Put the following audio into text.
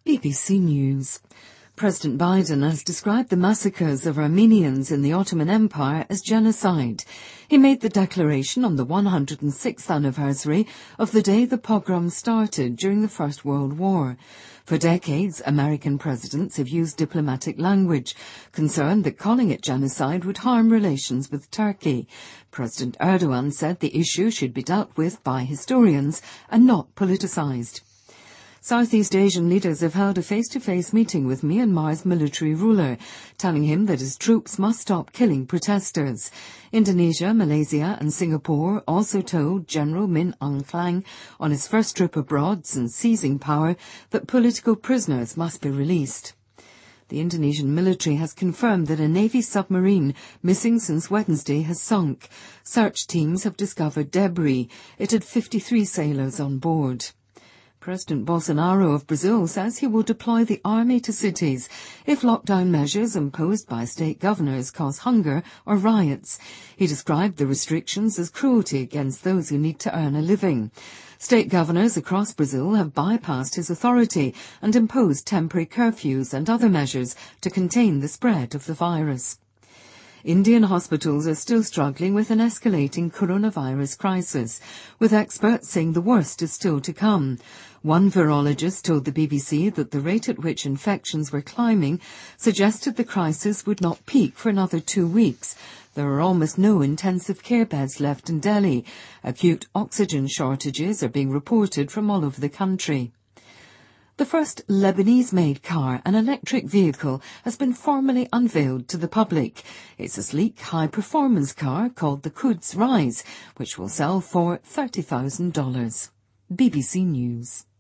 BBC News. President Biden has described the massacres of Armenians in the Ottoman Empire as genocide. He made the declaration on the 106th anniversary of the day the pogroms started during the First World War. For decades, American presidents have used diplomatic language, concerned that calling it genocide would harm relations with Turkey. President Erdogan said the issue should be dealt with by historians and not politicized. Southeast Asian leaders have held a face-to-face meeting with Myanmar's military ruler, telling him that his troops must stop killing protesters. Indonesia, Malaysia and Singapore also told General Min Aung Hlaing on his first trip abroad since seizing power that political prisoners must be released. The Indonesian military has confirmed that a Navy submarine missing since Wednesday has sunk. Search teams have discovered debris. It had 53 sailors on board. President Bolsonaro of Brazil says he will deploy the army to cities if lockdown measures imposed by state governors cause hunger or riots. He described the restrictions as cruelty against those who need to earn a living. State governors across Brazil have bypassed his authority and imposed temporary curfews and other measures to contain the spread of the virus. Indian hospitals are still struggling with an escalating coronavirus crisis, with experts saying the worst is still to come. One virologist told the BBC that the rate at which infections were climbing suggested the crisis would not peak for another 2 weeks. There are almost no intensive care beds left in Delhi. Acute oxygen shortages are being reported from all over the country. The first Lebanese-made car, an electric vehicle, has been formally unveiled to the public. It's a sleek, high-performance car called the Quds Rise, which will sell for $30,000. BBC News.